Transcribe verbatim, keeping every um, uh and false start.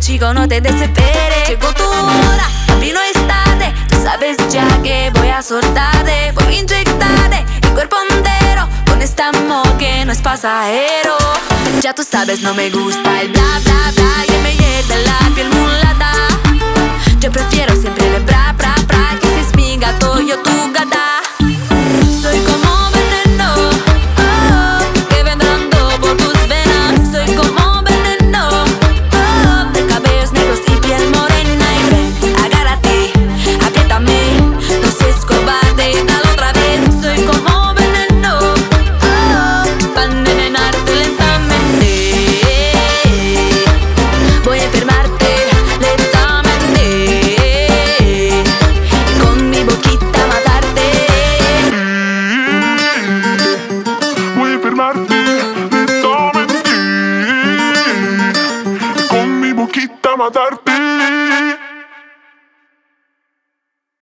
chico, no te desesperes. Llegó tu hora, vino estate. Tú sabes ya que voy a soltarte. Voy a inyectarte el cuerpo entero con este amor que no es pasajero. Ya tú sabes, no me gusta el bla bla bla que me hierve la piel mulata. Yo prefiero siempre el bra bra bra, que si es mi gato yo tu gata. Soy como veneno, oh, que va entrando por tus venas. Soy como veneno, oh, de cabellos negros y piel morena. Y ven, agárrate, apriétame, no seas cobarde, dale otra vez. Soy como veneno, oh, para envenenarte lentamente. Voy a enfermarte lentamente, con mi boquita matarte. Voy a enfermarte lentamente, con mi boquita matarte.